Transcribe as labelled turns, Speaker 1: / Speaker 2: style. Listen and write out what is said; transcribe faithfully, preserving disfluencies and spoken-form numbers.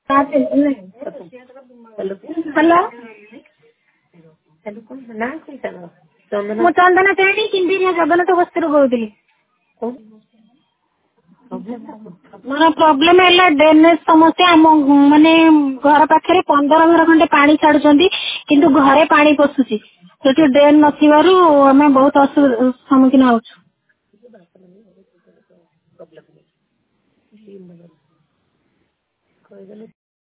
Speaker 1: Hello
Speaker 2: ନା ସେଇଟା ଚନ୍ଦନ
Speaker 1: ମୁଁ ଚନ୍ଦନା ଚାହାଣି କିନ୍ଦିରିଆ ଜଗନ୍ନାଥ ବସ୍ତିରୁ କହୁଥିଲି। ମୋର ପ୍ରୋବ୍ଲେମ ହେଲା ଡ୍ରେନେଜ ସମସ୍ୟା। ଆମ ମାନେ ଘର ପାଖରେ ପନ୍ଦର ଘର ଖଣ୍ଡେ ପାଣି ଛାଡୁଛନ୍ତି କିନ୍ତୁ ଘରେ ପାଣି ପଶୁଛି। ସେଠି ଡ୍ରେନ ନଥିବାରୁ ଆମେ ବହୁତ ଅସୁବିଧା ସମ୍ମୁଖୀନ ହଉଛୁ।
Speaker 2: କହିଦେଲେ